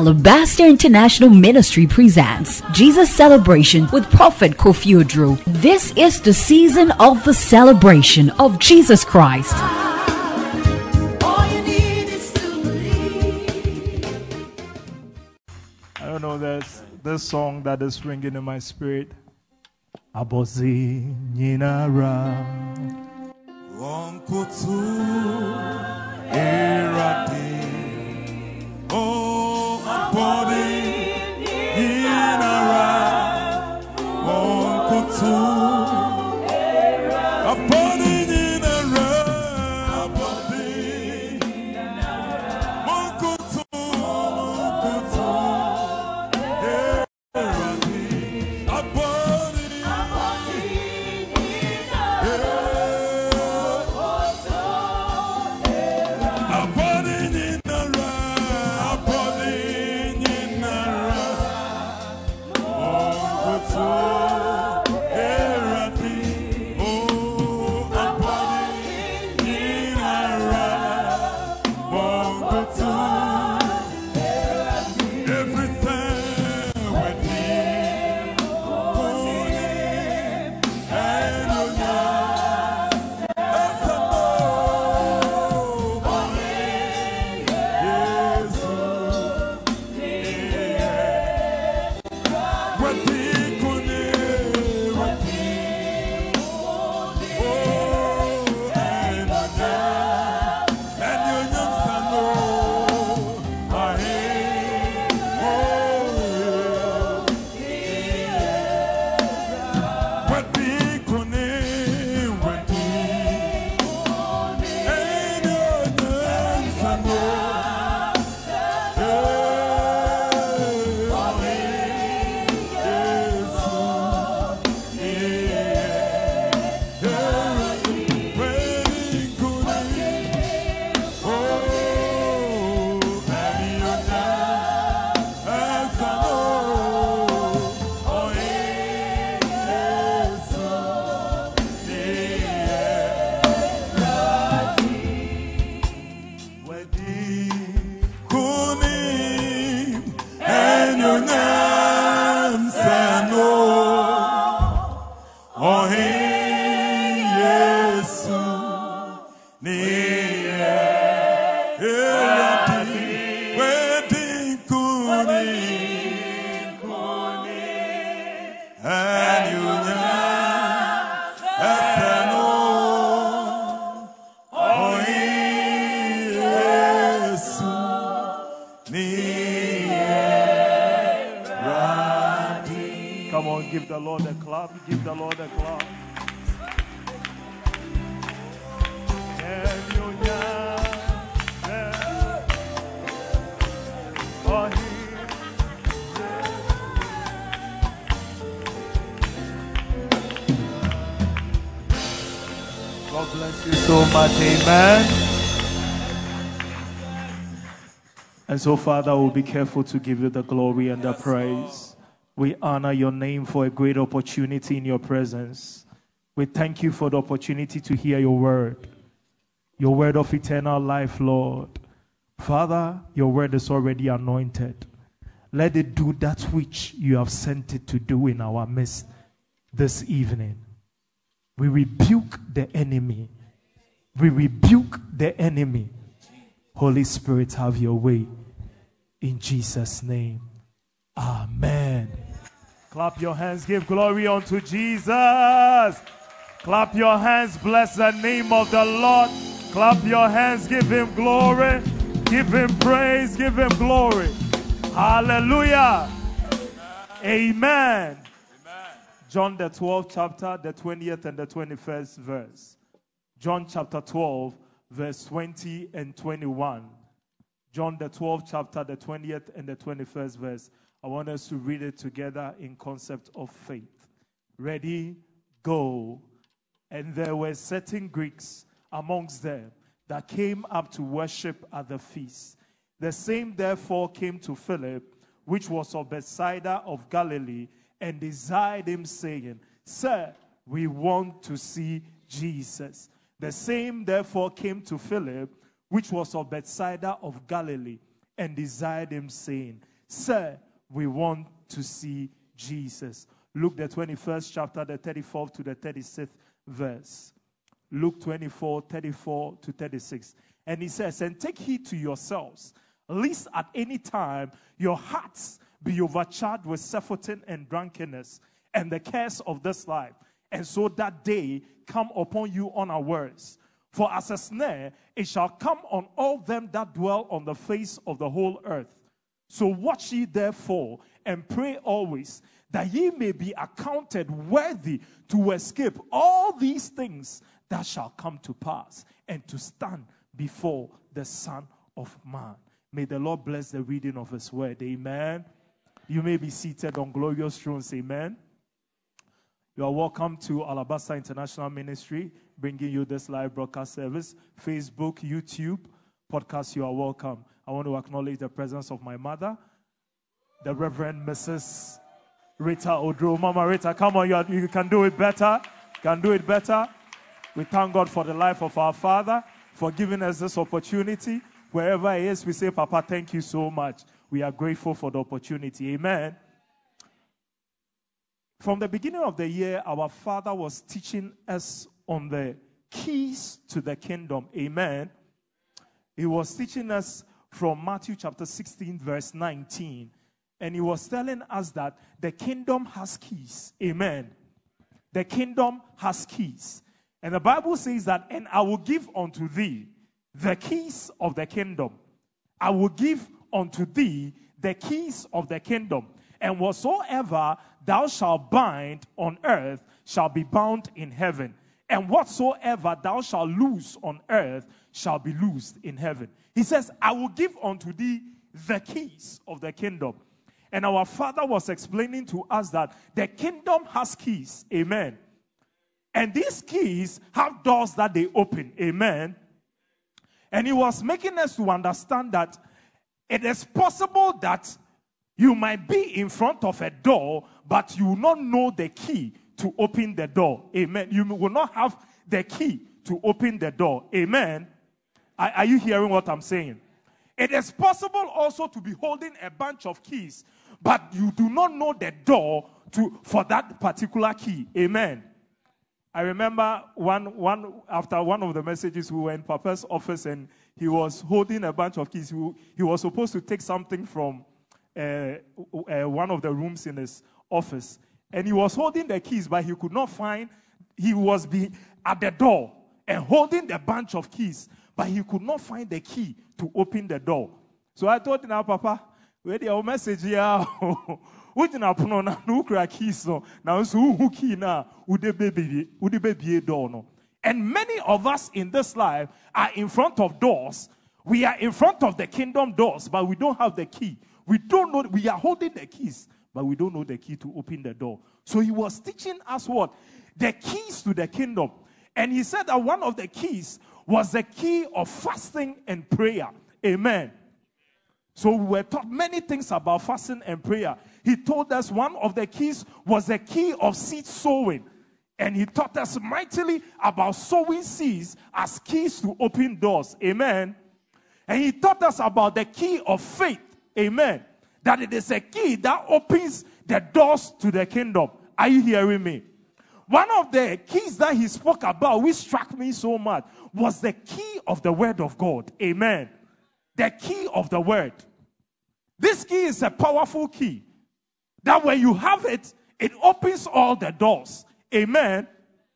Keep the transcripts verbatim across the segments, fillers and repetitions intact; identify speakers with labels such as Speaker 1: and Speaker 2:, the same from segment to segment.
Speaker 1: Alabaster International Ministry presents Jesus Celebration with Prophet Kofi Oduro. This is the season of the celebration of Jesus Christ.
Speaker 2: All you need is to believe.
Speaker 3: I don't know, there's this song that is ringing in my spirit. Abozi Nyinara Wonkutu Erade Oh Abodi Nyinara Wonkutu Abodi Nyinara Abodi Wonkutu Wonkutu Erade Abodi Come on, give the Lord a clap. Give the Lord a clap. God bless you so much. Amen. And so, Father, we'll be careful to give you the glory and the praise. We honor your name for a great opportunity in your presence. We thank you for the opportunity to hear your word, your word of eternal life, Lord. Father, your word is already anointed. Let it do that which you have sent it to do in our midst this evening. We rebuke the enemy. We rebuke the enemy. Holy Spirit, have your way. In Jesus' name. Amen. Clap your hands. Give glory unto Jesus. Clap your hands. Bless the name of the Lord. Clap your hands. Give him glory. Give him praise. Give him glory. Hallelujah. Amen. Amen. John the twelfth chapter, the twentieth and the twenty-first verse. John chapter twelve, verse twenty and twenty-one. John the twelfth chapter, the twentieth and the twenty-first verse. I want us to read it together in concept of faith. Ready, go. And there were certain Greeks amongst them that came up to worship at the feast. The same therefore came to Philip, which was of Bethsaida of Galilee, and desired him, saying, Sir, we want to see Jesus. The same therefore came to Philip, which was of Bethsaida of Galilee, and desired him, saying, Sir, we want to see Jesus. Luke the twenty-first chapter, the thirty-fourth to the thirty-sixth verse. Luke twenty-four, thirty-four to thirty-six. And he says, and take heed to yourselves, lest at any time your hearts be overcharged with surfeiting and drunkenness and the cares of this life, and so that day come upon you unawares. For as a snare it shall come on all them that dwell on the face of the whole earth. So watch ye therefore, and pray always, that ye may be accounted worthy to escape all these things that shall come to pass, and to stand before the Son of Man. May the Lord bless the reading of his word. Amen. You may be seated on glorious thrones. Amen. You are welcome to Alabaster International Ministry, bringing you this live broadcast service. Facebook, YouTube, podcast, you are welcome. I want to acknowledge the presence of my mother, the Reverend Missus Rita Odro. Mama Rita, come on, you, are, you can do it better. You can do it better. We thank God for the life of our father, for giving us this opportunity. Wherever he is, we say, Papa, thank you so much. We are grateful for the opportunity. Amen. From the beginning of the year, our father was teaching us on the keys to the kingdom. Amen. He was teaching us from Matthew chapter sixteen, verse nineteen. And he was telling us that the kingdom has keys. Amen. The kingdom has keys. And the Bible says that, and I will give unto thee the keys of the kingdom. I will give unto thee the keys of the kingdom. And whatsoever thou shalt bind on earth shall be bound in heaven. And whatsoever thou shalt loose on earth shall be loosed in heaven. He says, I will give unto thee the keys of the kingdom. And our father was explaining to us that the kingdom has keys. Amen. And these keys have doors that they open. Amen. And he was making us to understand that it is possible that you might be in front of a door, but you will not know the key to open the door. Amen. You will not have the key to open the door. Amen. Are, are you hearing what I'm saying? It is possible also to be holding a bunch of keys, but you do not know the door to for that particular key. Amen. I remember one, one after one of the messages, we were in Papa's office and he was holding a bunch of keys. He, he was supposed to take something from uh, uh, one of the rooms in his office. And he was holding the keys, but he could not find, he was be at the door and holding the bunch of keys, but he could not find the key to open the door. So I told him, Papa, where the message here? What in a na no crack keys no now so who key na would baby would baby a door no. And many of us in this life are in front of doors. We are in front of the kingdom doors, but we don't have the key. We don't know, we are holding the keys, but we don't know the key to open the door. So he was teaching us what? The keys to the kingdom. And he said that one of the keys was the key of fasting and prayer. Amen. So we were taught many things about fasting and prayer. He told us one of the keys was the key of seed sowing. And he taught us mightily about sowing seeds as keys to open doors. Amen. And he taught us about the key of faith. Amen. That it is a key that opens the doors to the kingdom. Are you hearing me? One of the keys that he spoke about, which struck me so much, was the key of the word of God. Amen. The key of the word. This key is a powerful key. That when you have it, it opens all the doors. Amen.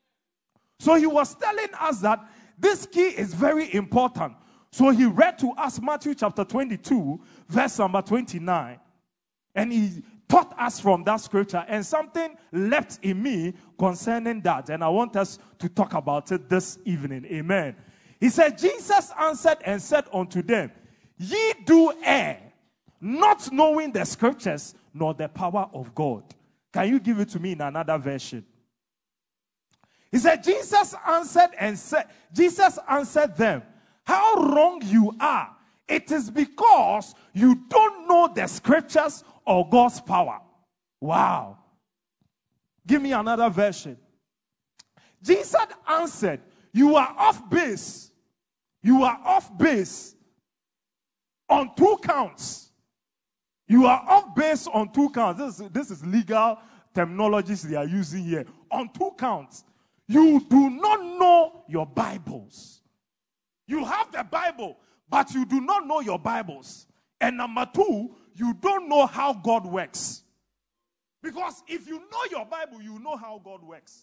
Speaker 3: So he was telling us that this key is very important. So he read to us Matthew chapter twenty-two, verse number twenty-nine. And he taught us from that scripture. And something left in me concerning that. And I want us to talk about it this evening. Amen. He said, Jesus answered and said unto them, ye do err, not knowing the scriptures nor the power of God. Can you give it to me in another version? He said, Jesus answered and said, Jesus answered them, how wrong you are. It is because you don't know the scriptures or God's power. Wow. Give me another version. Jesus answered, you are off base. You are off base on two counts. You are off base on two counts. This is, this is legal terminologies they are using here. On two counts. You do not know your Bibles. You have the Bible, but you do not know your Bibles. And number two, you don't know how God works. Because if you know your Bible, you know how God works.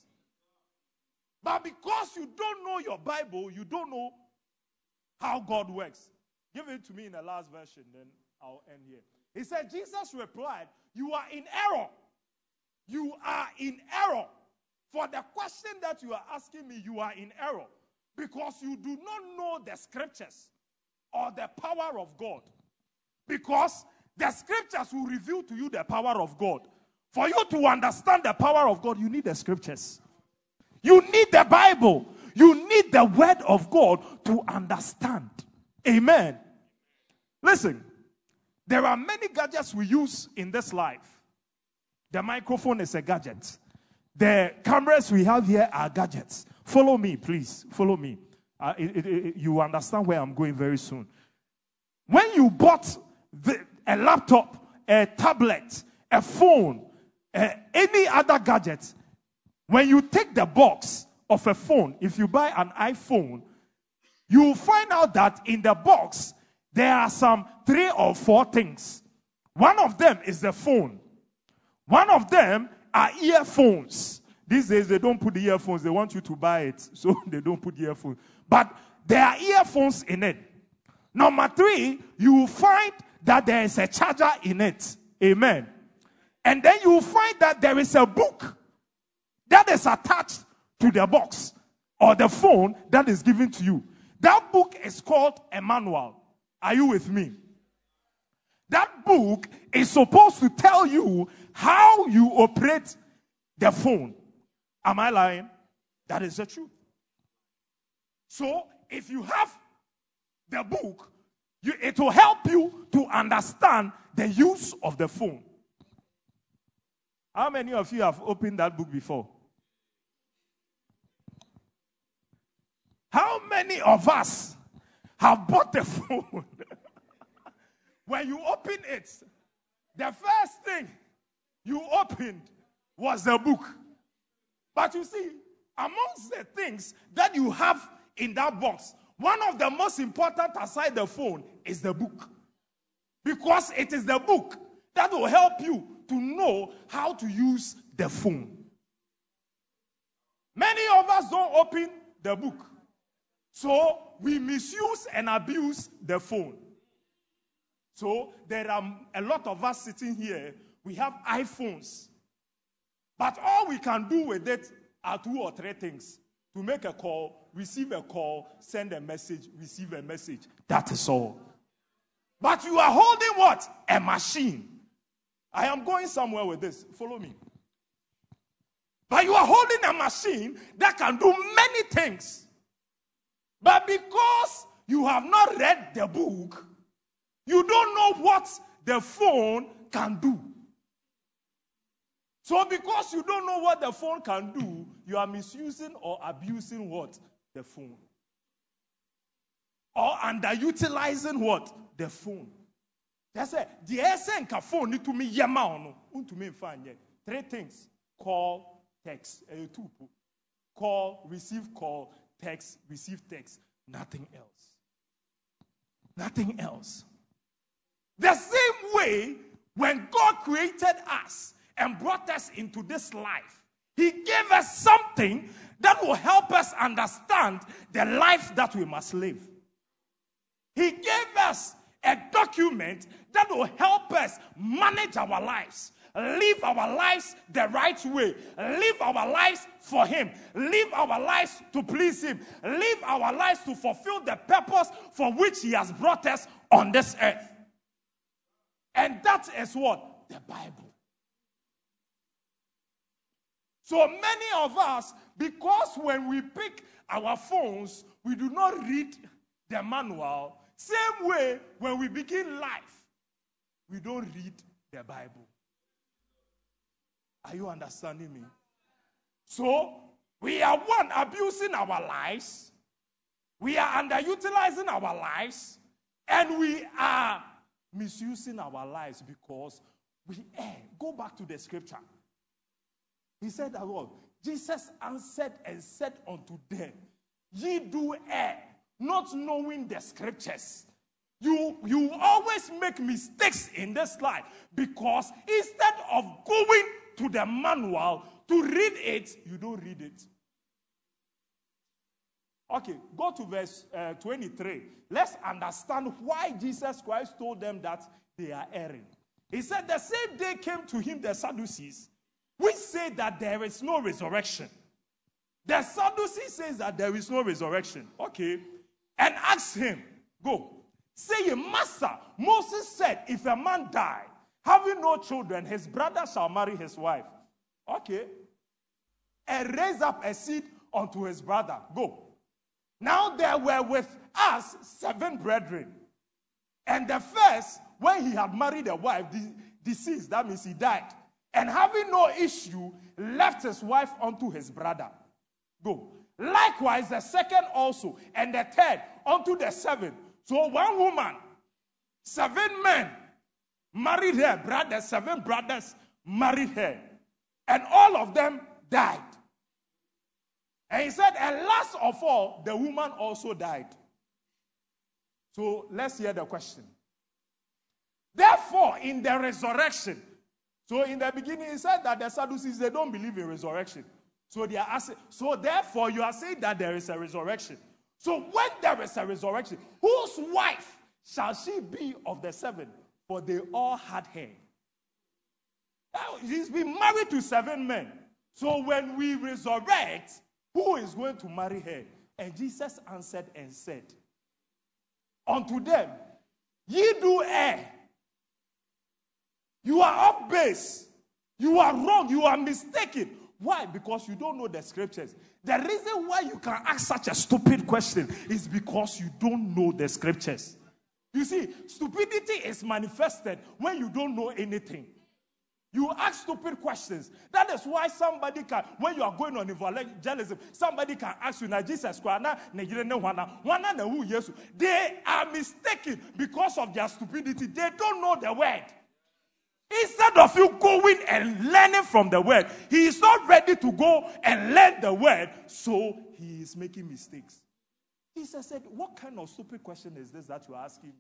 Speaker 3: But because you don't know your Bible, you don't know how God works. Give it to me in the last version, then I'll end here. He said, Jesus replied, you are in error. You are in error. For the question that you are asking me, you are in error. Because you do not know the scriptures or the power of God. Because the scriptures will reveal to you the power of God. For you to understand the power of God, you need the scriptures. You need the Bible. You need the word of God to understand. Amen. Listen, there are many gadgets we use in this life. The microphone is a gadget. The cameras we have here are gadgets. Follow me, please. Follow me. Uh, it, it, it, you understand where I'm going very soon. When you bought the, a laptop, a tablet, a phone, uh, any other gadget, when you take the box of a phone, if you buy an iPhone, you will find out that in the box, there are some three or four things. One of them is the phone. One of them are earphones. These days, they don't put the earphones. They want you to buy it, so they don't put the earphones. But there are earphones in it. Number three, you will find that there is a charger in it. Amen. And then you will find that there is a book that is attached to the box or the phone that is given to you. That book is called a manual. Are you with me? That book is supposed to tell you how you operate the phone. Am I lying? That is the truth. So, if you have the book, you, it will help you to understand the use of the phone. How many of you have opened that book before? How many of us have bought the phone? When you open it, the first thing you opened was the book. But you see, amongst the things that you have in that box, one of the most important aside the phone is the book. Because it is the book that will help you to know how to use the phone. Many of us don't open the book. So we misuse and abuse the phone. So there are a lot of us sitting here, we have iPhones. But all we can do with it are two or three things. To make a call, receive a call, send a message, receive a message. That is all. But you are holding what? A machine. I am going somewhere with this. Follow me. But you are holding a machine that can do many things. But because you have not read the book, you don't know what the phone can do. So because you don't know what the phone can do, you are misusing or abusing what? The phone. Or underutilizing what? The phone. That's it. The essence of phone need to me yama no. To me find three things: call, text, uh, two. Call, receive call, text, receive text. Nothing else. Nothing else. The same way when God created us and brought us into this life, He gave us something that will help us understand the life that we must live. He gave us a document that will help us manage our lives, live our lives the right way, live our lives for Him, live our lives to please Him, live our lives to fulfill the purpose for which He has brought us on this earth. And that is what? The Bible. So many of us, because when we pick our phones, we do not read the manual. Same way, when we begin life, we don't read the Bible. Are you understanding me? So, we are one, abusing our lives. We are underutilizing our lives. And we are
Speaker 4: misusing our lives because we err. Go back to the scripture. He said that, well, Jesus answered and said unto them, ye do err, not knowing the scriptures. You, you always make mistakes in this life because instead of going to the manual to read it, you don't read it. Okay, go to verse uh, twenty-three. Let's understand why Jesus Christ told them that they are erring. He said the same day came to him the Sadducees, which say that there is no resurrection. The Sadducees says that there is no resurrection. Okay. And asked him, go, say, Master, Moses said, if a man die, having no children, his brother shall marry his wife. Okay. And raise up a seed unto his brother. Go. Now there were with us seven brethren. And the first, when he had married a wife, de- deceased, that means he died. And having no issue, left his wife unto his brother. Go. Likewise, the second also, and the third unto the seven. So one woman, seven men married her brothers, seven brothers married her. And all of them died. And he said, and last of all, the woman also died. So let's hear the question. Therefore, in the resurrection, so in the beginning, he said that the Sadducees, they don't believe in resurrection. So they are asking, so therefore, you are saying that there is a resurrection. So when there is a resurrection, whose wife shall she be of the seven? For they all had her. Now, she's been married to seven men. So when we resurrect, who is going to marry her? And Jesus answered and said, unto them, ye do err. You are off base. You are wrong. You are mistaken. Why? Because you don't know the scriptures. The reason why you can ask such a stupid question is because you don't know the scriptures. You see, stupidity is manifested when you don't know anything. You ask stupid questions. That is why somebody can, when you are going on evangelism, somebody can ask you, Jesus, they are mistaken because of their stupidity. They don't know the word. Instead of you going and learning from the word, he is not ready to go and learn the word, so he is making mistakes. Jesus said, what kind of stupid question is this that you are asking me?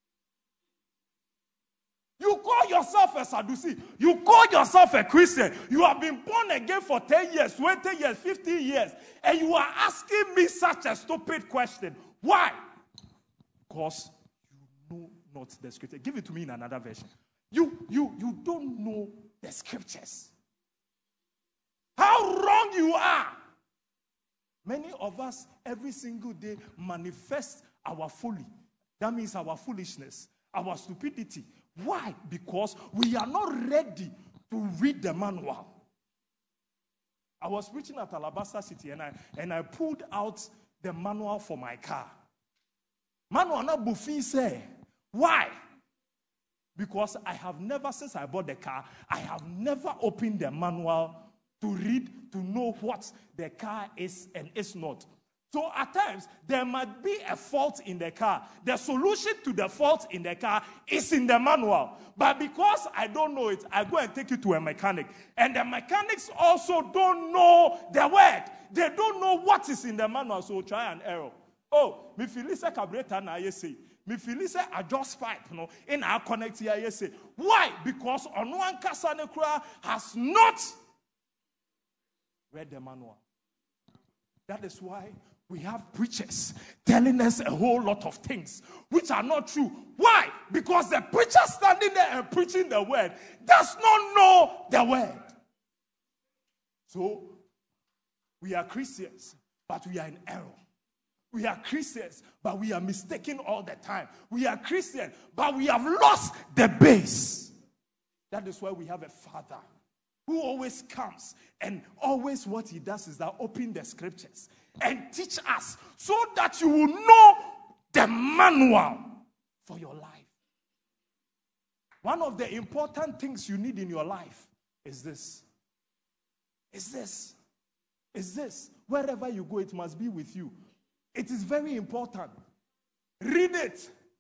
Speaker 4: You call yourself a Sadducee. You call yourself a Christian. You have been born again for ten years, twenty years, fifteen years. And you are asking me such a stupid question. Why? Because you know not the scripture. Give it to me in another version. You, you, you don't know the scriptures. How wrong you are. Many of us every single day manifest our folly. That means our foolishness, our stupidity. Why? Because we are not ready to read the manual. I was preaching at Alabasta City and I and I pulled out the manual for my car. Manual na buffy say. Why? Because I have never, since I bought the car, I have never opened the manual to read, to know what the car is and is not. So at times, there might be a fault in the car. The solution to the fault in the car is in the manual. But because I don't know it, I go and take it to a mechanic. And the mechanics also don't know the word. They don't know what is in the manual, so try and error. Oh, me feel it's a carburetor na I say. Me feel it's a adjust pipe, no, in our connect here, I say. Why? Because on one Kasanekra has not read the manual. That is why we have preachers telling us a whole lot of things which are not true. Why? Because the preacher standing there and preaching the word does not know the word. So, we are Christians, but we are in error. We are Christians, but we are mistaken all the time. We are Christians, but we have lost the base. That is why we have a Father who always comes, and always what he does is that open the scriptures and teach us so that you will know the manual for your life. One of the important things you need in your life is this. Is this. Is this. Wherever you go, it must be with you. It is very important. Read it.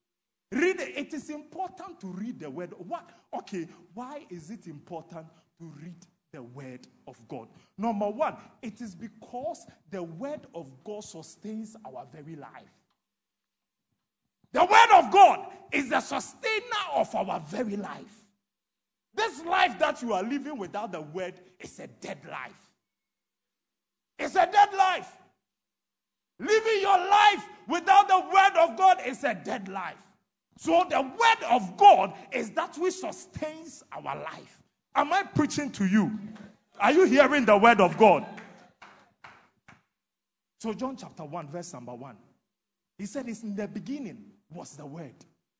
Speaker 4: Read it. It is important to read the word. What? Okay, why is it important to read the word of God? Number one, it is because the word of God sustains our very life. The word of God is the sustainer of our very life. This life that you are living without the word is a dead life. It's a dead life. Living your life without the word of God is a dead life. So the word of God is that which sustains our life. Am I preaching to you? Are you hearing the word of God? So John chapter one, verse number one. He said, it's in the beginning was the word.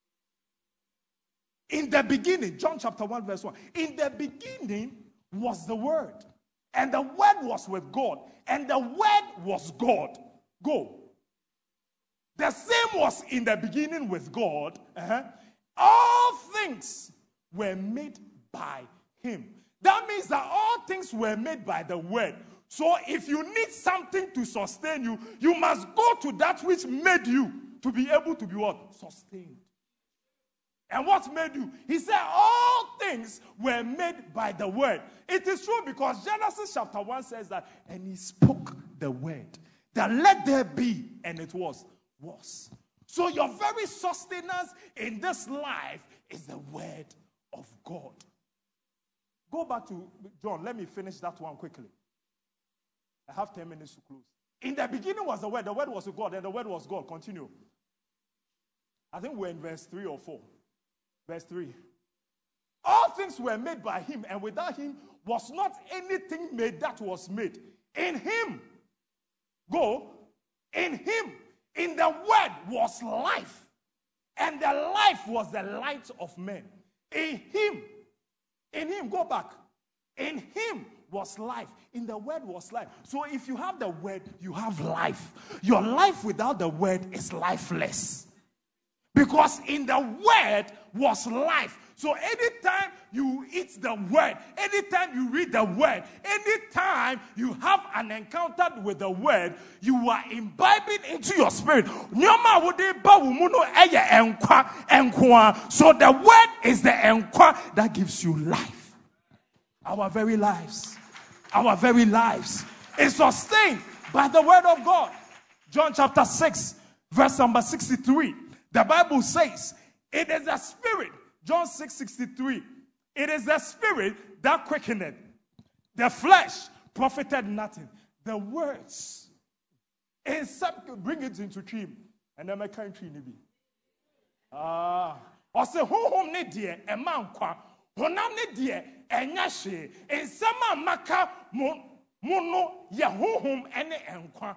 Speaker 4: In the beginning, John chapter one, verse one. In the beginning was the word. And the word was with God. And the word was God. Go. The same was in the beginning with God. Uh-huh. All things were made by him. That means that all things were made by the word. So if you need something to sustain you, you must go to that which made you to be able to be what? Sustained. And what made you? He said all things were made by the word. It is true because Genesis chapter one says that, and he spoke the word. That let there be, and it was. Was. So your very sustenance in this life is the word of God. Go back to John. Let me finish that one quickly. I have ten minutes to close. In the beginning was the word. The word was with God, and the word was God. Continue. I think we're in verse three or four. Verse three. All things were made by him, and without him was not anything made that was made. In him. Go. In him. In the word was life, and the life was the light of men. In him, in him, go back. In him was life. In the word was life. So if you have the word, you have life. Your life without the word is lifeless. Because in the word was life. So anytime you eat the word, anytime you read the word, anytime you have an encounter with the word, you are imbibing into your spirit. So the word is the enkwa that gives you life. Our very lives, our very lives is sustained by the word of God. John chapter six, verse number sixty-three. The Bible says, it is the spirit. John six sixty-three. It is the spirit that quickeneth. The flesh profited nothing. The words. In some, bring it into dream. And then my country nibi. Ah. Or say, who home ne dear, a man kwa. Honam ne dear, a nyashe. In some maka mono, ya home ene enkwa.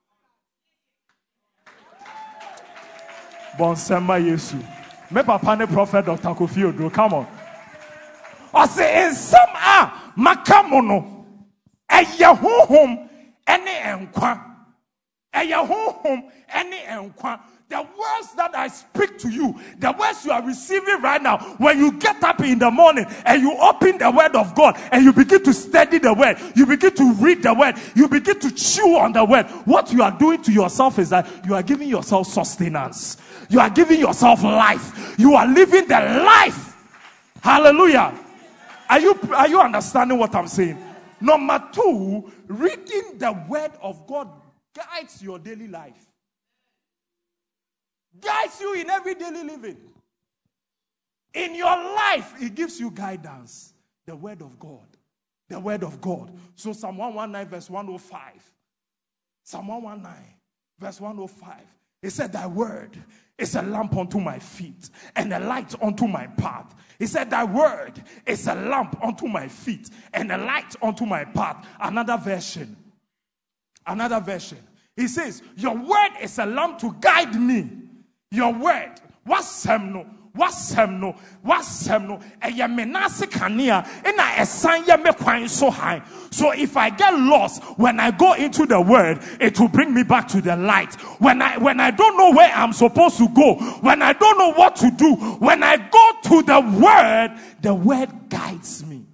Speaker 4: Bonsema Yesu. Me papa ne prophet Doctor Kofi Oduro. Come on. I say in some ah makamono. Eya honhom ene enkwa. Eya honhom ene enkwa. The words that I speak to you, the words you are receiving right now, when you get up in the morning and you open the word of God and you begin to study the word, you begin to read the word, you begin to chew on the word, what you are doing to yourself is that you are giving yourself sustenance. You are giving yourself life. You are living the life. Hallelujah. Are you, are you understanding what I'm saying? Number two, reading the word of God guides your daily life. Guides you in every daily living. In your life, it gives you guidance. The word of God. The word of God. So Psalm one nineteen verse one oh five. Psalm one nineteen verse one oh five. It said, thy word is a lamp unto my feet and a light unto my path. He said, thy word is a lamp unto my feet and a light unto my path. Another version. Another version. He says, your word is a lamp to guide me. Your word. What's semno? What's semno? What's semno? Eya menase kania. Ena esanya me kwan so high. So if I get lost when I go into the word, it will bring me back to the light. When I when I don't know where I'm supposed to go, when I don't know what to do, when I go to the word, the word guides me.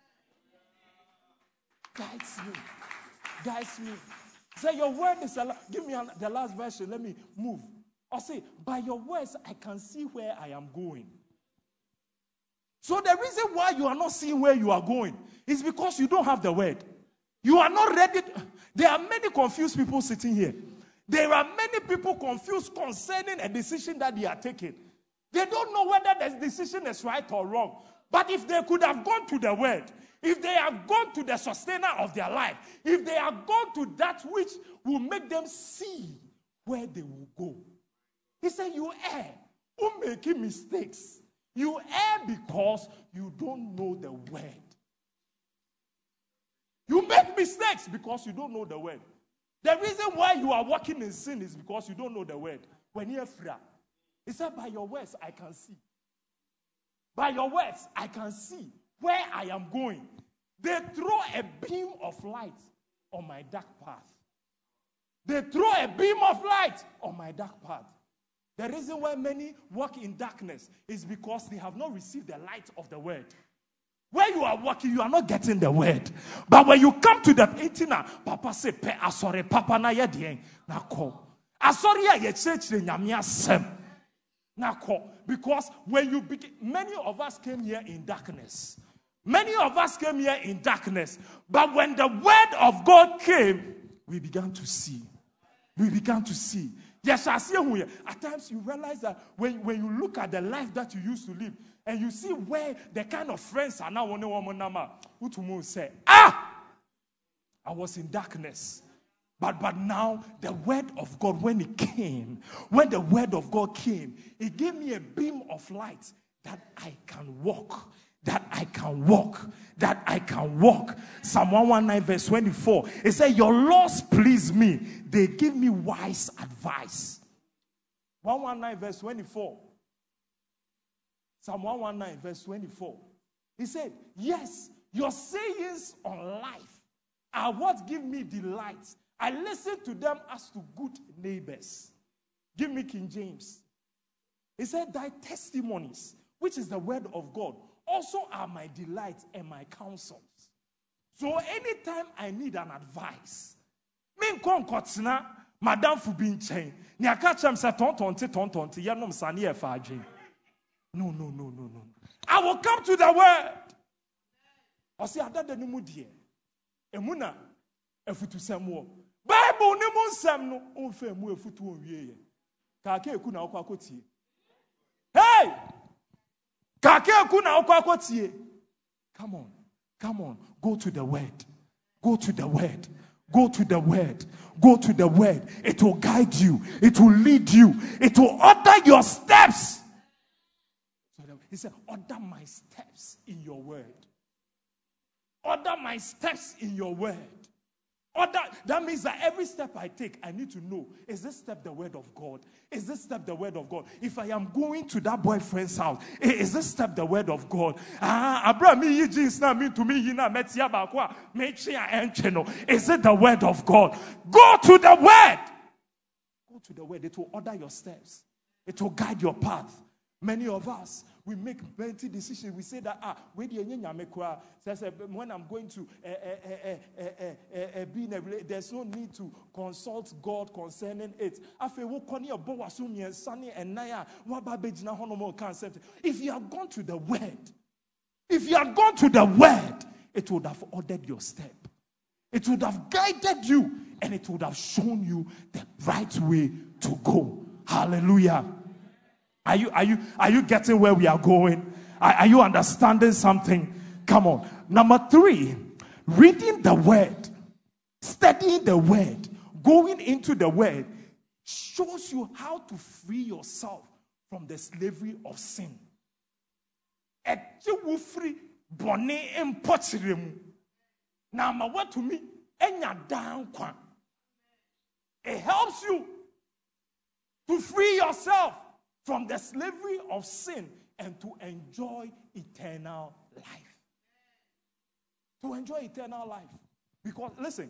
Speaker 4: Guides me. Guides me. Say your word is a. Give me the last version. Let me move. Or say, by your words, I can see where I am going. So the reason why you are not seeing where you are going is because you don't have the word. You are not ready. To, there are many confused people sitting here. There are many people confused concerning a decision that they are taking. They don't know whether the decision is right or wrong. But if they could have gone to the word, if they have gone to the sustainer of their life, if they have gone to that which will make them see where they will go. He said, you err. Who making mistakes? You err because you don't know the word. You make mistakes because you don't know the word. The reason why you are walking in sin is because you don't know the word. When you're free, he said, by your words I can see. By your words I can see where I am going. They throw a beam of light on my dark path. They throw a beam of light on my dark path. The reason why many walk in darkness is because they have not received the light of the word. Where you are walking, you are not getting the word. But when you come to the intina, Papa say, "Pe asore, Papa na ye dien na ko." Asore ya ye church le nyamia sem na ko. Because when you begin, many of us came here in darkness. Many of us came here in darkness. But when the word of God came, we began to see. We began to see. Yes, I see here. At times you realize that when, when you look at the life that you used to live, and you see where the kind of friends are now, who say, ah, I was in darkness. But but now the word of God, when it came, when the word of God came, it gave me a beam of light that I can walk. That I can walk, that I can walk. Psalm one nineteen verse twenty-four. It said, your laws please me. They give me wise advice. one nineteen verse twenty-four. Psalm one nineteen verse twenty-four. He said, yes, your sayings on life are what give me delight. I listen to them as to good neighbors. Give me King James. He said, thy testimonies, which is the word of God, also are my delight and my counsels. So anytime I need an advice, me konkotina madam fu bin chen ni aka chem se tontonti tontonti yenom sane e fa adwen. No no no no no. I will come to the word. Osi adada ni mu de emuna efutu semwo. Bible ni mu nsem no onfa mu efutu onwie ye. Ka ka eku na okwa kotie. Hey! Come on, come on, go to the word, go to the word, go to the word, go to the word. It will guide you, it will lead you, it will order your steps. So he said, order my steps in your word. Order my steps in your word. Order, that means that every step I take, I need to know, is this step the word of God? Is this step the word of God? If I am going to that boyfriend's house, is this step the word of God? Ah, Abraham, me jeans na me to me hina metia bakwa me chia encheno. Is it the word of God? Go to the word. Go to the word. It will order your steps. It will guide your path. Many of us, we make plenty decisions. We say that, ah, when I'm going to uh, uh, uh, uh, uh, be in a relationship, there's no need to consult God concerning it. If you have gone to the word, if you have gone to the word, it would have ordered your step. It would have guided you, and it would have shown you the right way to go. Hallelujah. Are you, are you, are you getting where we are going? Are, are you understanding something? Come on. Number three, reading the word, studying the word, going into the word shows you how to free yourself from the slavery of sin. Now, what to me? It helps you to free yourself from the slavery of sin and to enjoy eternal life. To enjoy eternal life. Because, listen,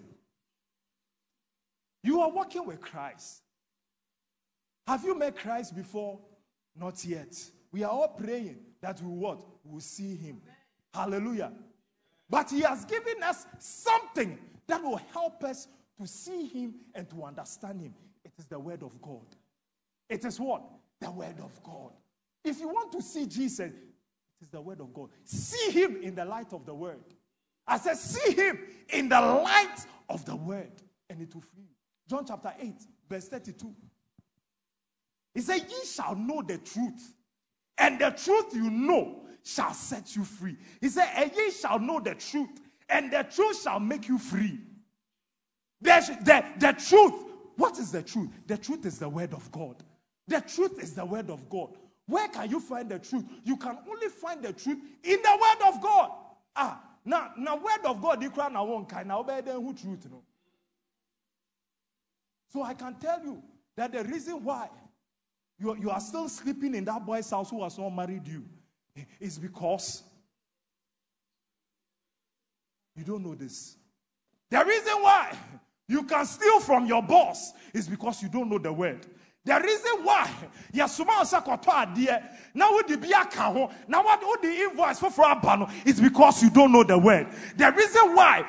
Speaker 4: you are walking with Christ. Have you met Christ before? Not yet. We are all praying that we what? We will see him. Hallelujah. But he has given us something that will help us to see him and to understand him. It is the word of God. It is what? The word of God. If you want to see Jesus, it is the word of God. See him in the light of the word. I said, see him in the light of the word, and it will free you. John chapter eight, verse thirty-two. He said, ye shall know the truth, and the truth you know shall set you free. He said, and ye shall know the truth, and the truth shall make you free. The, the, the truth, what is the truth? The truth is the word of God. The truth is the word of God. Where can you find the truth? You can only find the truth in the word of God. Ah, now, now word of God, you can't now kind now better than who truth, you know. So I can tell you that the reason why you, you are still sleeping in that boy's house who has not married you is because you don't know this. The reason why you can steal from your boss is because you don't know the word. The reason why Yasuma Sakoto idea now would be a now what would the invoice for Abano is because you don't know the word. The reason why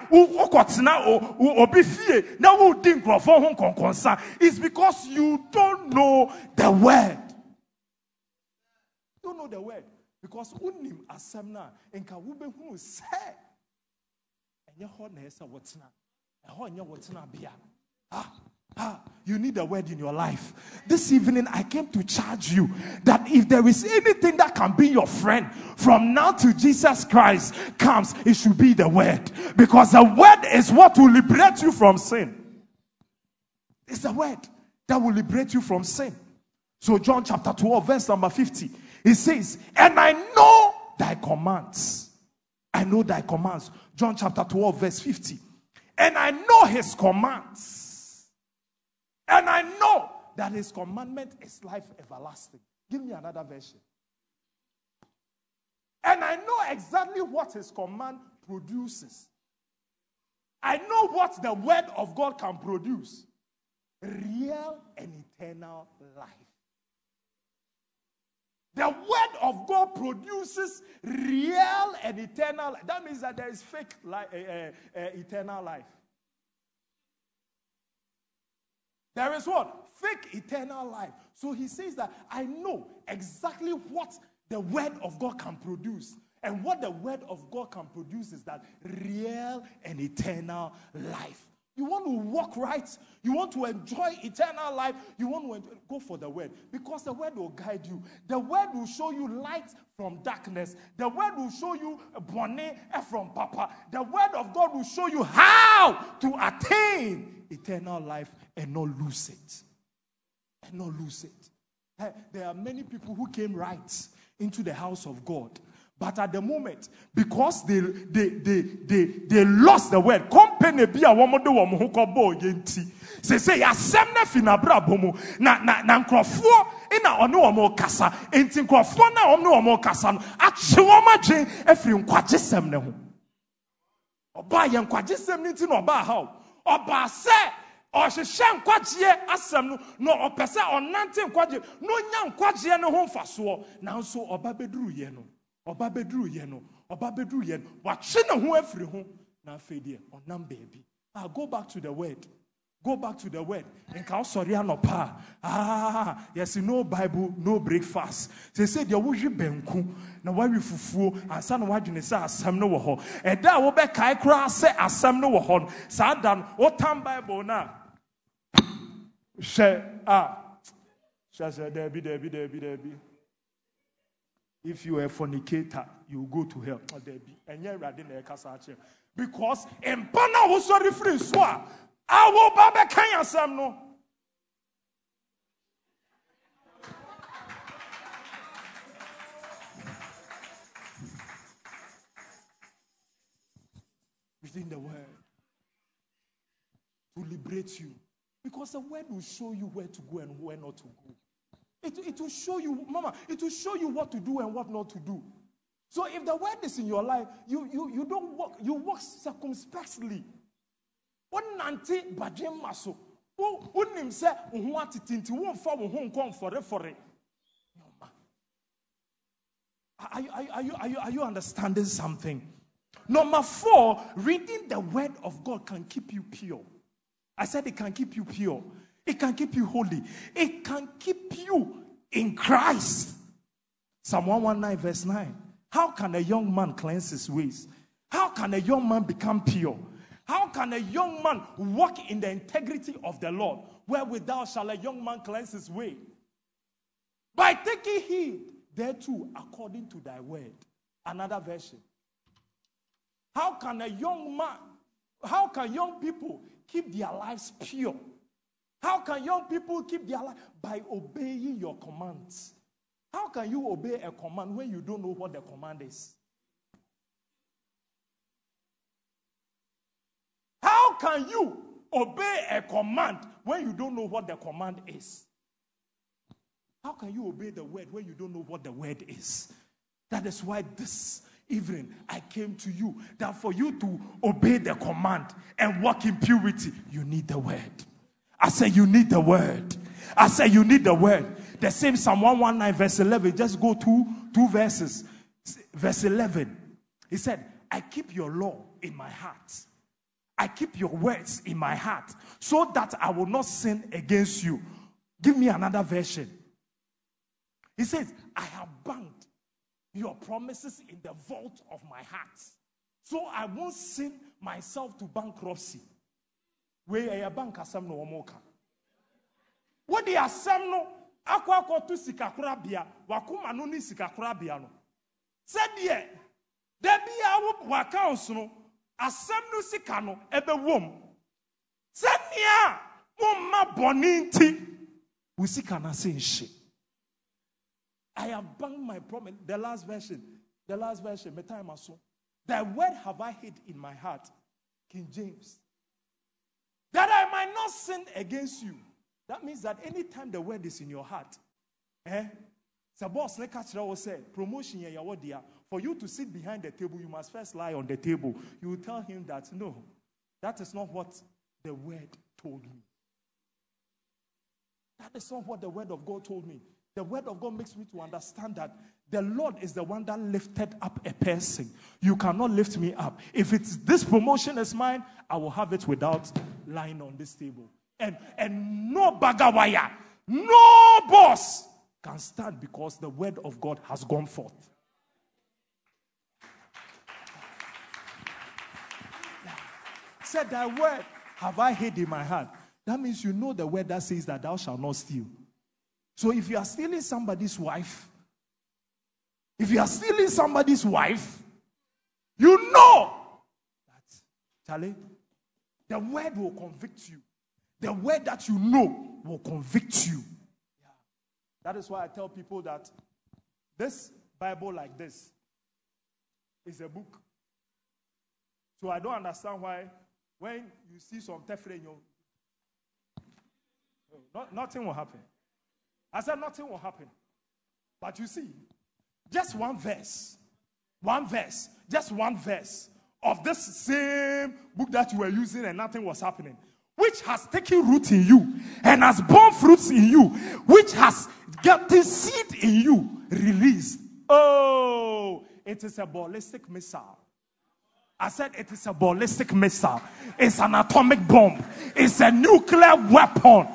Speaker 4: now would think for is because you don't know the word. You don't know the word because unim asemna enka wube hu say enye ho na esa wotina eho enye wotina bia ah. Ah, you need a word in your life. This evening, I came to charge you that if there is anything that can be your friend from now till Jesus Christ comes, it should be the word. Because the word is what will liberate you from sin. It's the word that will liberate you from sin. So John chapter twelve, verse number fifty, it says, and I know thy commands. I know thy commands. John chapter twelve, verse fifty. And I know his commands. And I know that his commandment is life everlasting. Give me another version. And I know exactly what his command produces. I know what the word of God can produce. Real and eternal life. The word of God produces real and eternal life. That means that there is fake life, uh, uh, uh, eternal life. There is what? Fake eternal life. So he says that I know exactly what the word of God can produce. And what the word of God can produce is that real and eternal life. You want to walk right. You want to enjoy eternal life. You want to enjoy, go for the word. Because the word will guide you. The word will show you light from darkness. The word will show you bonnet from papa. The word of God will show you how to attain eternal life and not lose it. And not lose it. There are many people who came right into the house of God. But at the moment, because they they they they, they lost the word, company be a woman do woman who call boy yenti. Say say ya semne finabra bomu na na na nkrofo ina ono omo kasa enti nkrofo na ono omo kasa no ache woma dwen afiri nkwaje sem ne ho. Oba ye nkwaje sem ni ti no oba ha oba se o hwehwe nkwaje asem no no opese onante nkwaje no nya nkwaje ne ho mfaso nanso oba beduru ye no. Oba bedru ye no, oba bedru ye no. Wache ne ho afiri ho na afedie onam baby. Ah, go back to the word. Go back to the word. Enka sorry anopa. Ah, yes, no Bible, no breakfast. They say there wo hwe banku na wa wi fufuo ansa na wadwene say asam no wo ho. Eda wo be kai kra say asam no wo ho. Sa dan wo tam Bible na. She ah. She say there be there be there be there be. If you are a fornicator, you will go to hell. Because in Pana was sorry free swa. I will baba kanya sam no. Within the word to liberate you. Because the word will show you where to go and where not to go. It, it will show you, Mama, it will show you what to do and what not to do. So if the word is in your life, you you you don't walk, you walk circumspectly. Onanti bajem maso. Unim se unwati tinti wonfa wo ho nkon fore fore. Are you, are, you, are, you, are you understanding something? Number four, reading the word of God can keep you pure. I said it can keep you pure. It can keep you holy. It can keep you in Christ. Psalm one nineteen verse nine. How can a young man cleanse his ways? How can a young man become pure? How can a young man walk in the integrity of the Lord? Wherewithal shall a young man cleanse his way? By taking heed thereto according to thy word. Another version. How can a young man, how can young people keep their lives pure? How can young people keep their life? By obeying your commands. How can you obey a command when you don't know what the command is? How can you obey a command when you don't know what the command is? How can you obey the word when you don't know what the word is? That is why this evening I came to you, that for you to obey the command and walk in purity, you need the word. I say you need the word. I say you need the word. The same Psalm one nineteen verse eleven. Just go to two verses. Verse eleven. He said, I keep your law in my heart. I keep your words in my heart so that I will not sin against you. Give me another version. He says, I have banked your promises in the vault of my heart, so I won't sin myself to bankruptcy. Where a bank asem no omoka. What the asem no akwa akwa to sikakura bia wakuma no ni sikakura bia no. Said ye, there be a wakaus no asem no sika no ebe wom. Said nia mumma boninti usika na senshi. I have banked my promise. The last version, the last version, me time aso. Thy word have I hid in my heart, King James, that I might not sin against you. That means that anytime the word is in your heart, eh? The boss will say, promotion here, for you to sit behind the table, you must first lie on the table. You will tell him that, no, that is not what the word told me. That is not what the word of God told me. The word of God makes me to understand that the Lord is the one that lifted up a person. You cannot lift me up. If it's this promotion is mine, I will have it without lying on this table. And, and no bagawaya, no boss can stand because the word of God has gone forth. Said, thy word have I hid in my heart. That means you know the word that says that thou shalt not steal. So if you are stealing somebody's wife, if you are stealing somebody's wife, you know that, Charlie, the word will convict you. The word that you know will convict you. Yeah. That is why I tell people that this Bible like this is a book. So I don't understand why when you see some tefre, you not, nothing will happen. I said nothing will happen. But you see, just one verse, one verse, just one verse of this same book that you were using and nothing was happening, which has taken root in you and has borne fruits in you, which has gotten seed in you, released. Oh, it is a ballistic missile. I said it is a ballistic missile. It's an atomic bomb. It's a nuclear weapon.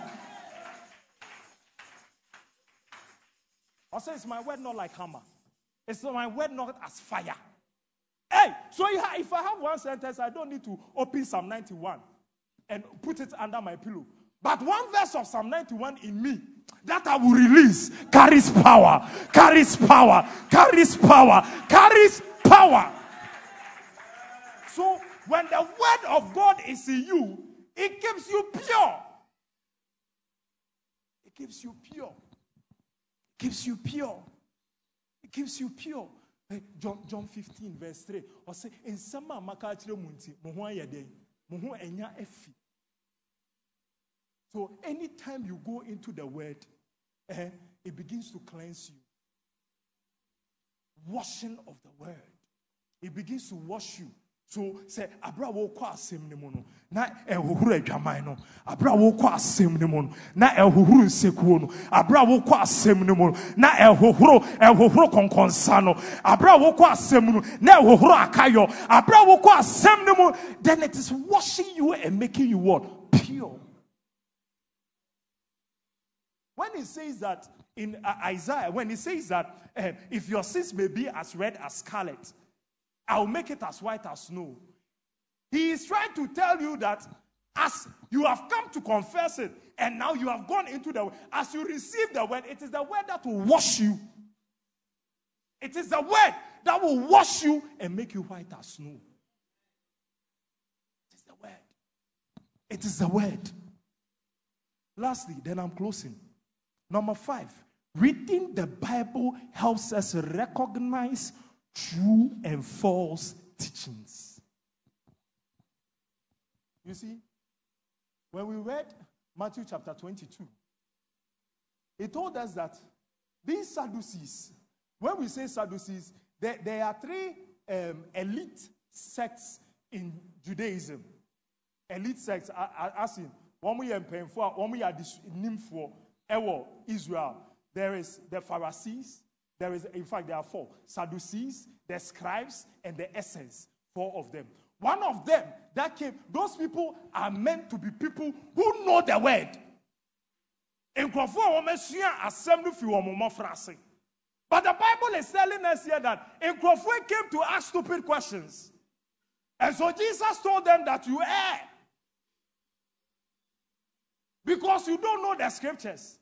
Speaker 4: I say, it's my word not like hammer. It's my word not as fire. Hey, so if I have one sentence, I don't need to open Psalm ninety-one and put it under my pillow. But one verse of Psalm ninety-one in me that I will release carries power, carries power, carries power, carries power. So when the word of God is in you, it keeps you pure. It keeps you pure. Keeps you pure. It keeps you pure. Hey, John, John fifteen, verse three. Or say, in sama makachire munti, muhu ayade, muhu enya efi. So anytime you go into the word, eh, it begins to cleanse you. Washing of the word. It begins to wash you. So say abra wo kwa asem ne mu no na ehohuru adwaman no abra wo kwa asem ne mu no na ehohuru nsekuo no abra wo kwa asem ne mu no na ehohuru ehohuru konkonsa no abra wo kwa asem no na ehohuru akayo abra wo kwa asem ne mu, then it is washing you and making you what? Pure. when he says that in uh, Isaiah, when he says that uh, if your sins may be as red as scarlet, I'll make it as white as snow. He is trying to tell you that as you have come to confess it, and now you have gone into the, as you receive the word, it is the word that will wash you. It is the word that will wash you and make you white as snow. It is the word. It is the word. Lastly, then I'm closing. Number five, reading the Bible helps us recognize true and false teachings. You see, when we read Matthew chapter twenty-two, it told us that these Sadducees, when we say Sadducees, there, there are three um, elite sects in Judaism. Elite sects, as in, one we are paying for, one we are named for Israel. There is the Pharisees. There is, in fact, there are four: Sadducees, the scribes, and the essence. Four of them. One of them that came, those people are meant to be people who know the word. But the Bible is telling us here that Nkrofo came to ask stupid questions. And so Jesus told them that you err. Because you don't know the scriptures.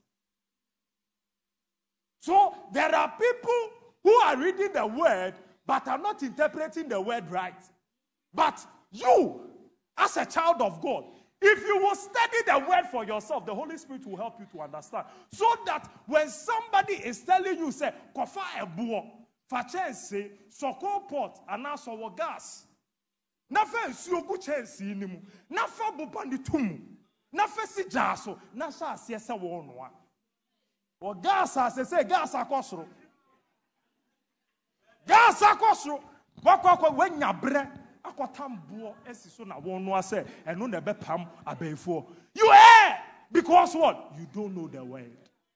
Speaker 4: So there are people who are reading the word but are not interpreting the word right. But you, as a child of God, if you will study the word for yourself, the Holy Spirit will help you to understand. So that when somebody is telling you, say, kofa ebuo, fachense, soko pot, anaso gas, nafe nsuogu chensi nimu, nafe bubandi tumu, nafe si jaso, nasha asiese wonwa. O gas asese gas akosro. Gas akosro. Wako kwa wenya bre. You err because what? You don't know the word.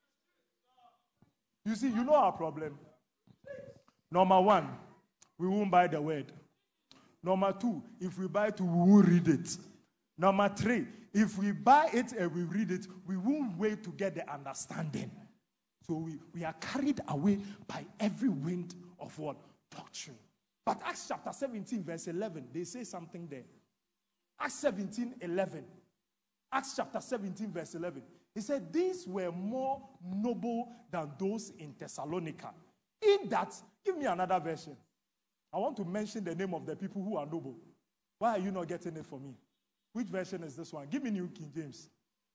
Speaker 4: You see, you know our problem. Number one, we won't buy the word. Number two, if we buy it, we won't read it. Number three, if we buy it and we read it, we won't wait to get the understanding. So we, we are carried away by every wind of what? Doctrine. But Acts chapter seventeen, verse eleven, they say something there. Acts seventeen, eleven. Acts chapter seventeen, verse eleven. He said, these were more noble than those in Thessalonica. In that, give me another version. I want to mention the name of the people who are noble. Why are you not getting it for me? Which version is this one? Give me New King James.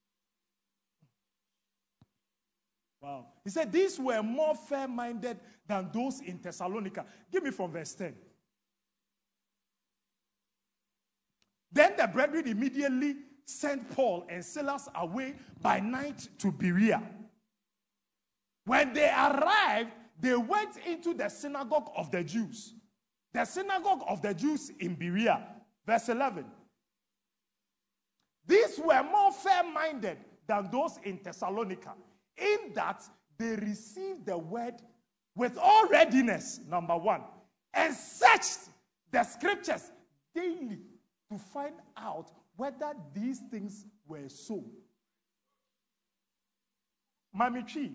Speaker 4: Wow. He said, these were more fair-minded than those in Thessalonica. Give me from verse ten. Then the brethren immediately sent Paul and Silas away by night to Berea. When they arrived, they went into the synagogue of the Jews. The synagogue of the Jews in Berea. Verse eleven. These were more fair-minded than those in Thessalonica, in that they received the word with all readiness, number one, and searched the scriptures daily to find out whether these things were so. Mamichi.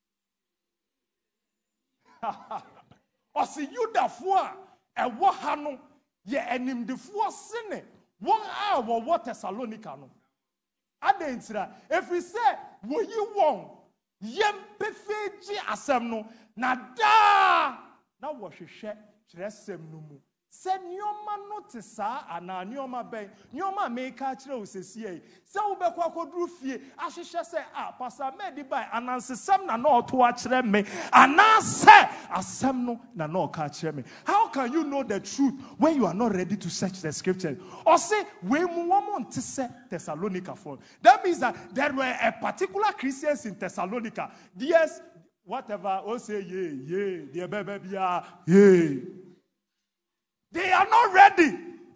Speaker 4: Osi Yudafua, a wahano, ye enim de fua sene, one hour what Thessalonica no. Adensira, if we say, wo you won, yem pefeji asem no, na da, na wo hwehwe kyerɛsɛm no mu. Se nyoma no te saa ana nyoma bɛn nyoma meka kyerɛ osɛsie se wo bɛkɔ akɔduru fie ahyehyɛ sɛ a pastor medi bai anansesɛm na na ɔto akyerɛ me anasɛ asɛm no na na ɔka akyerɛ me. How can you know the truth when you are not ready to search the scriptures? Or say we mu wɔn nte sɛ Thessalonica for. That means that there were a particular Christians in Thessalonica. Yes, whatever o say ye ye the baby ye. They are not ready.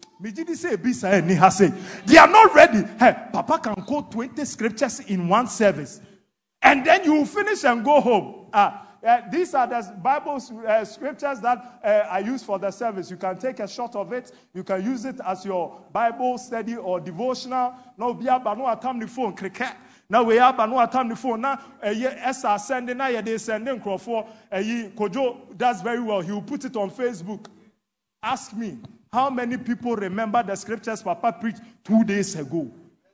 Speaker 4: They are not ready. Hey, Papa can quote twenty scriptures in one service. And then you finish and go home. Uh, uh, these are the Bible uh, scriptures that uh, I use for the service. You can take a shot of it. You can use it as your Bible study or devotional. No, bia ba no atam ni phone cricket. Now we have no time the phone. Now as I sending now they sending Crawford. Kojo does very well. He will put it on Facebook. Ask me how many people remember the scriptures Papa preached two days ago.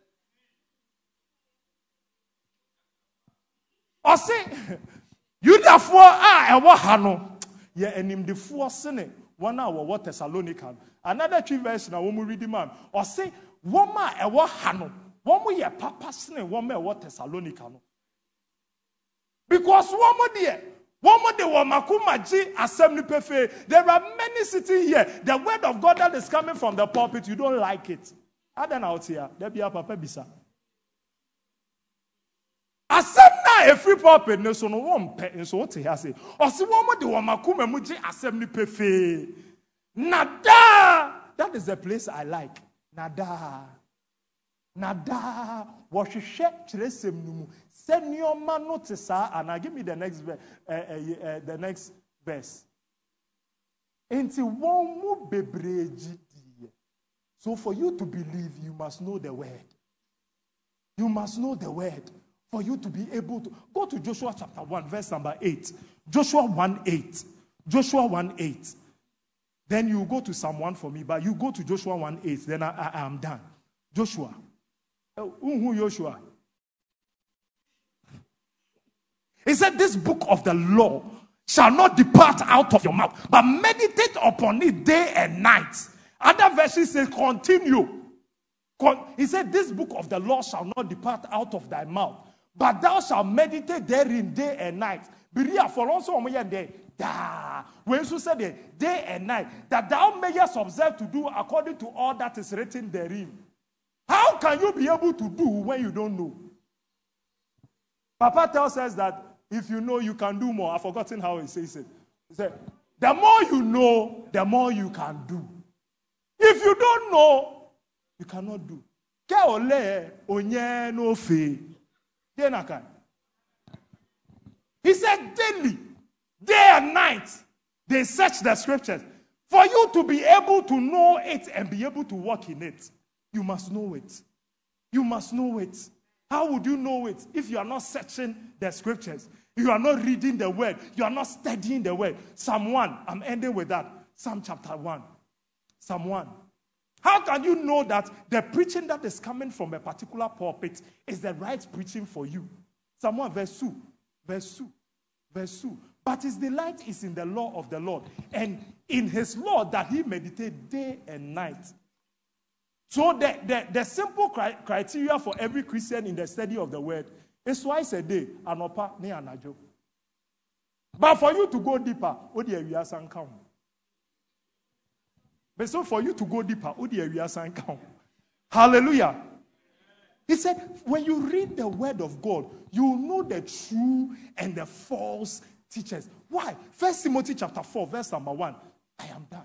Speaker 4: Or say you therefore ah ewa hano. Yeah, and him the four sinning one hour what Thessalonican. Another three verse now when we read the man. Or say Woma ewa hano. One more year, Papa Sne, one more what Thessalonica. Because one more dear, one more de Wamakumaji assembly pefe. There are many sitting here. The word of God that is coming from the pulpit, you don't like it. I don't know out here. There be a Papa Bisa. Assembly a free pulpit, no so no one pet and so what he has say. Or see one more de Wamakumaji assembly pefe. Nada. That is the place I like. Nada. Nada wahwehwe kyerɛsɛm no mu sɛ nneɔma no te saa and give me the next verse uh, uh, uh, the next verse enti wɔn mu bebree gyidie. So for you to believe you must know the word. You must know the word for you to be able to go to Joshua chapter one verse number eight. Joshua one eight. Joshua one eight. Then you go to Psalm one for me, but you go to Joshua one eight, then I, I, I am done. Joshua. Who Joshua? He said, this book of the law shall not depart out of your mouth, but meditate upon it day and night. Other verses say, continue. Con- he said, this book of the law shall not depart out of thy mouth, but thou shalt meditate therein day and night. Beria for also on my day. Da. When you said day and night, that thou mayest observe to do according to all that is written therein. How can you be able to do when you don't know? Papa tells us that if you know, you can do more. I've forgotten how he says it. He said, the more you know, the more you can do. If you don't know, you cannot do. He said daily, day and night, they search the scriptures. For you to be able to know it and be able to walk in it, you must know it. You must know it. How would you know it if you are not searching the scriptures? You are not reading the word. You are not studying the word. Psalm one, I'm ending with that. Psalm chapter one. Psalm one. How can you know that the preaching that is coming from a particular pulpit is the right preaching for you? Psalm one, verse two. Verse two. Verse two. But his delight is in the law of the Lord, and in his law that he meditates day and night. So the, the, the simple cri- criteria for every Christian in the study of the word is twice a day, anopa ne anajo. But for you to go deeper, odi ewia san count. But so for you to go deeper, odi ewia san count. Hallelujah. He said, when you read the word of God, you know the true and the false teachers. Why? First Timothy chapter four, verse number one. I am done.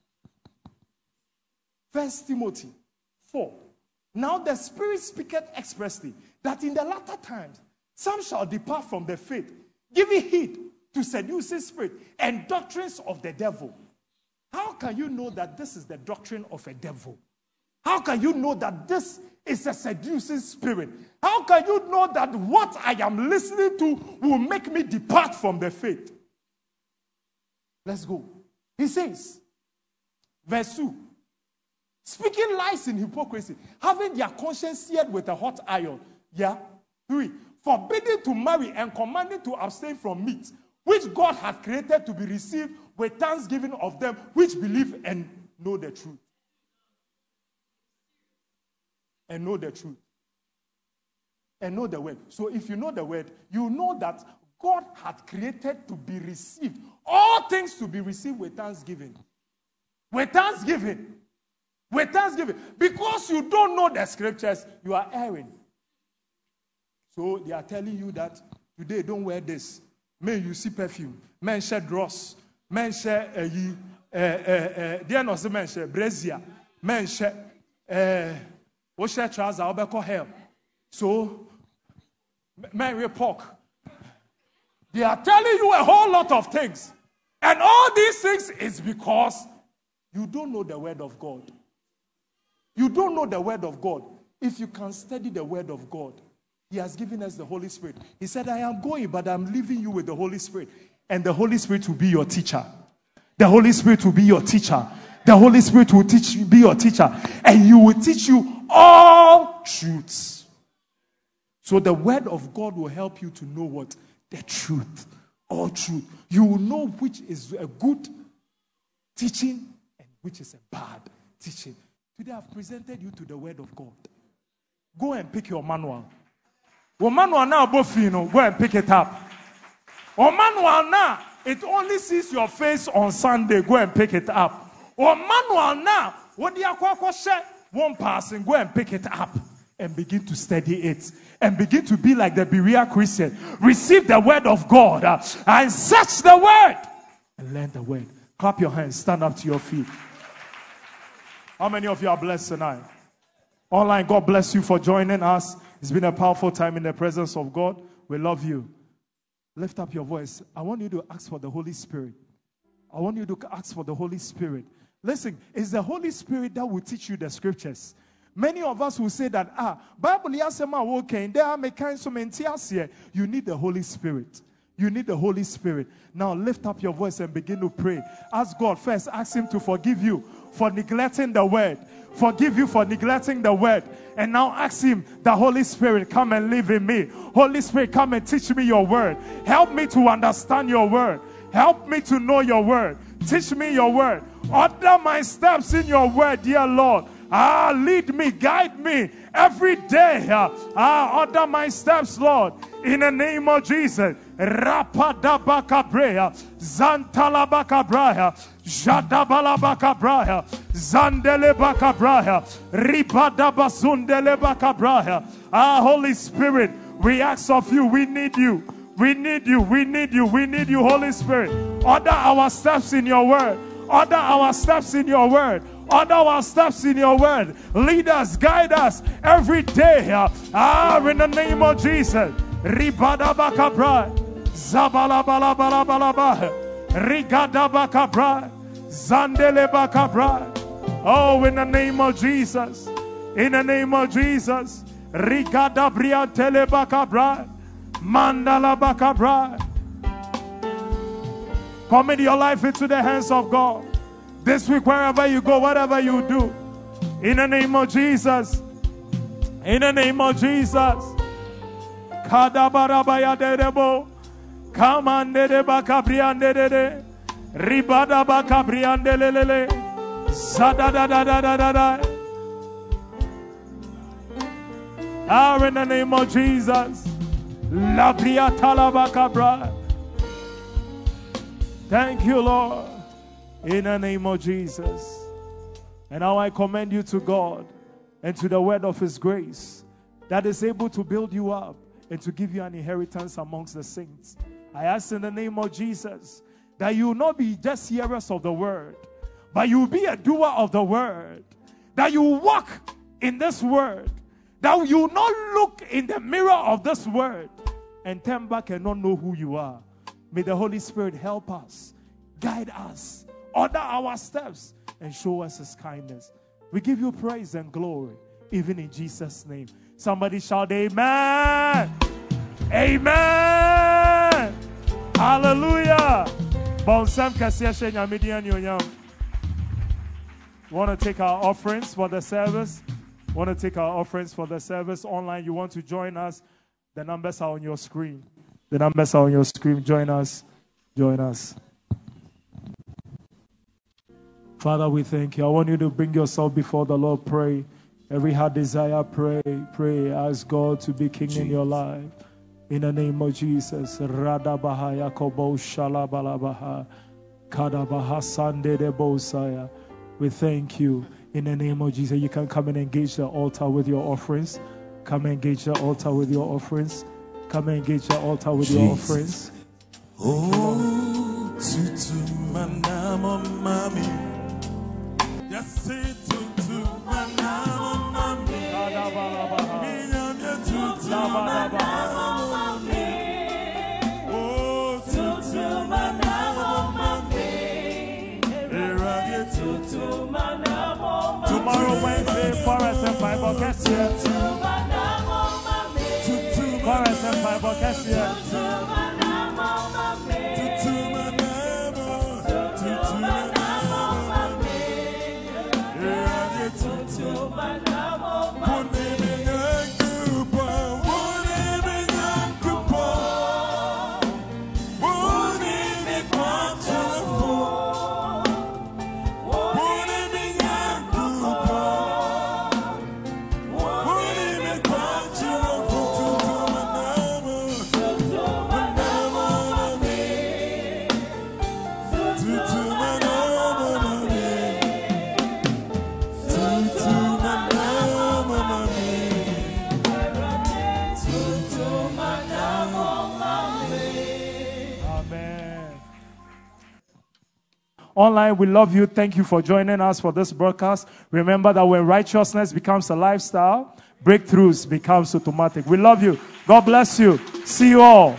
Speaker 4: First Timothy four. Now the Spirit speaketh expressly that in the latter times some shall depart from the faith, giving heed to seducing spirit and doctrines of the devil. How can you know that this is the doctrine of a devil? How can you know that this is a seducing spirit? How can you know that what I am listening to will make me depart from the faith? Let's go. He says, verse two, speaking lies in hypocrisy, having their conscience seared with a hot iron. Yeah. Three, forbidding to marry and commanding to abstain from meat, which God hath created to be received with thanksgiving of them which believe and know the truth. And know the truth. And know the word. So if you know the word, you know that God hath created to be received. All things to be received with thanksgiving. With thanksgiving. With thanksgiving. Because you don't know the scriptures, you are erring. So they are telling you that today don't wear this. May you see perfume. Men share dross. Men share uh, ye. There no men share brazier. Men share. We share trouser. Obe call hell. So men we pork. They are telling you a whole lot of things, and all these things is because you don't know the word of God. You don't know the word of God. If you can study the word of God, He has given us the Holy Spirit. He said, I am going, but I'm leaving you with the Holy Spirit. And the Holy Spirit will be your teacher. The Holy Spirit will be your teacher. The Holy Spirit will teach you, be your teacher. And He will teach you all truths. So the word of God will help you to know what? The truth. All truth. You will know which is a good teaching and which is a bad teaching. Today I've presented you to the word of God. Go and pick your manual. Well, manual now, both you know, go and pick it up. Or manual now, it only sees your face on Sunday. Go and pick it up. Or manual now, what do you share? One person, go and pick it up and begin to study it and begin to be like the Berea Christian. Receive the word of God uh, and search the word and learn the word. Clap your hands, stand up to your feet. How many of you are blessed tonight? Online, God bless you for joining us. It's been a powerful time in the presence of God. We love you. Lift up your voice. I want you to ask for the Holy Spirit. I want you to ask for the Holy Spirit. Listen, it's the Holy Spirit that will teach you the scriptures. Many of us will say that, ah, Bible okay, you need the Holy Spirit. You need the Holy Spirit. Now lift up your voice and begin to pray. Ask God first. Ask Him to forgive you for neglecting the word. Forgive you for neglecting the word. And now ask Him, the Holy Spirit, come and live in me. Holy Spirit, come and teach me your word. Help me to understand your word. Help me to know your word. Teach me your word. Order my steps in your word, dear Lord. Ah, lead me, guide me every day. Ah, order my steps, Lord. In the name of Jesus. Rapadabakabreya, Zantalabakabraya, Jadabalabakabraya, Zandelebakabraya, Ribadabasundelebakabraya. Ah, Holy Spirit, we ask of you, we need you. We need you, we need you, we need you, Holy Spirit. Order our steps in your word. Order our steps in your word. Order our steps in your word. Lead us, guide us every day. Ah, in the name of Jesus. Ribadabakabra, Zabalabalabalabala, Rigadabakabra, Zandelebakabra. Oh, in the name of Jesus. In the name of Jesus. Rigadabriantelebakabra, Mandalabakabra. Commit your life into the hands of God. This week, wherever you go, whatever you do, in the name of Jesus. In the name of Jesus. Kadabarabaya dedebo, Kamande bakabriande de, Ribada bakabriande lele, Zada da da da da da da. Ah, in the name of Jesus. Labria talabakabra. Thank you, Lord. In the name of Jesus. And now I commend you to God and to the word of His grace that is able to build you up and to give you an inheritance amongst the saints. I ask in the name of Jesus that you will not be just hearers of the word, but you will be a doer of the word. That you will walk in this word. That you will not look in the mirror of this word and turn back and not know who you are. May the Holy Spirit help us, guide us, order our steps, and show us His kindness. We give you praise and glory, even in Jesus' name. Somebody shout amen. Amen. Hallelujah. Want to take our offerings for the service? Want to take our offerings for the service online? You want to join us? The numbers are on your screen. The numbers are on your screen. Join us. Join us. Father, we thank you. I want you to bring yourself before the Lord. Pray. Every heart desire, pray. Pray. Ask God to be king Jesus. In your life. In the name of Jesus. Radabaha Yakobo Shalabalabaha. Kadabaha Sande de Bosaya. We thank you. In the name of Jesus. You can come and engage the altar with your offerings. Come and engage the altar with your offerings. Come and engage the altar with Jesus. Your offerings.
Speaker 2: Oh, tutu manamo mami. Yes, tutu manamo mami. Minyam ya tutu manamo mami. Oh, tutu manamo mami. Eradi tutu manamo mami.
Speaker 3: Tomorrow, Wednesday, Forest and Bible. Get here.
Speaker 2: Tutu manamo mami. Tutu
Speaker 3: Online, we love you. Thank you for joining us for this broadcast. Remember that when righteousness becomes a lifestyle, breakthroughs becomes automatic. We love you. God bless you. See you all.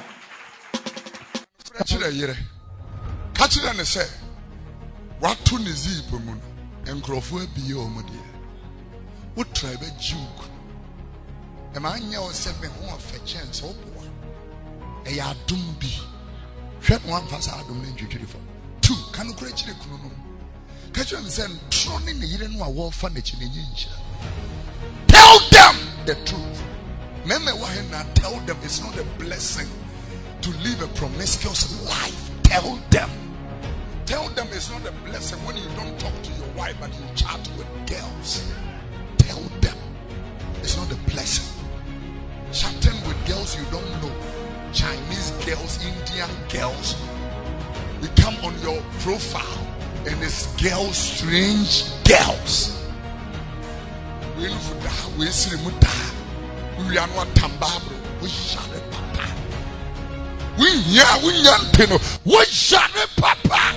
Speaker 5: Two, can you create the kuno? Catch them saying, "Troning the Eden wa war furniture in Yinja." Tell them the truth. Remember why not tell them it's not a blessing to live a promiscuous life. Tell them. Tell them it's not a blessing when you don't talk to your wife but you chat with girls. Tell them it's not a blessing. Chatting with girls you don't know. Chinese girls, Indian girls. They come on your profile and it's girls, strange girls. We look for that. We see the muta. We are not tambabro. We shall it, papa. We ya we yantino. We shall it, papa.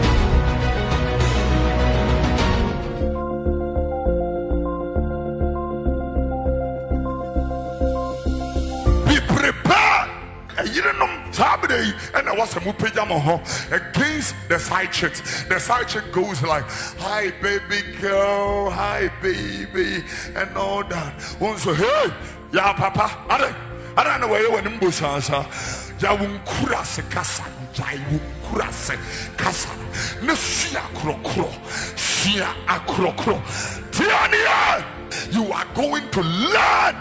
Speaker 5: Be prepared. You don't know. And I was a mupejamo against the side chick. The side chick goes like, "Hi, baby girl, hi, baby," and all that. One so, "Hey, yeah, papa, I don't, I don't know where you went in Bushasa. Jawun kurase kasa, Jawun kurase kasa. Nesia krokro, sia akrokro. Tiania, you are going to learn."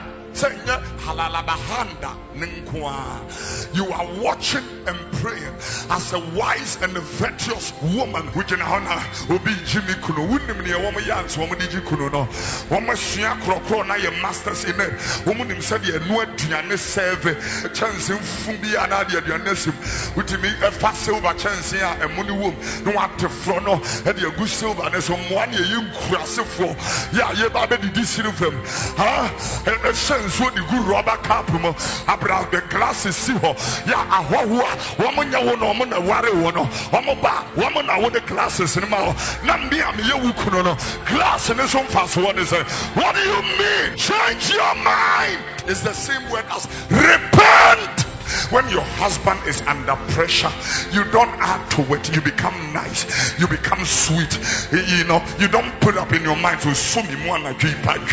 Speaker 5: You are watching and praying as a wise and a virtuous woman. We can honor Obi Jimmy Kuno. Wouldn't me a woman yans, woman did you kuno no? Woman Shia Kroko, now your masters in it. Woman himself, you know, Diana serve a chance in Fumbi and Adia Dianesim. With me a fast silver chance here and money womb. No one to frono, and your good silver and some one year you cross it for. Yeah, you baby did this in them. Huh? And the sense what the good rubber cap about the glasses. See her. Yeah, I woman, you want to worry one. I'm about woman, I want the glasses in my Nambi, I'm you kuno glass and this one fast one is it. What do you mean? Change your mind. It's the same word as repent. When your husband is under pressure, you don't add to it. You become nice. You become sweet. You know, you don't put up in your mind to sue me more like you.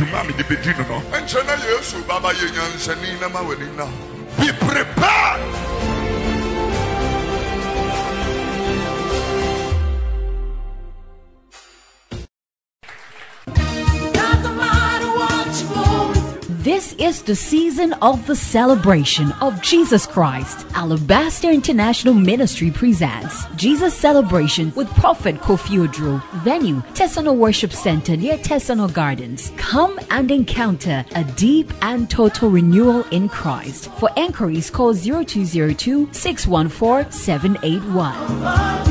Speaker 5: Be prepared.
Speaker 1: This is the season of the celebration of Jesus Christ. Alabaster International Ministry presents Jesus Celebration with Prophet Kofi Odro. Venue, Tesano Worship Center near Tesano Gardens. Come and encounter a deep and total renewal in Christ. For enquiries, call zero two zero two, six one four, seven eight one.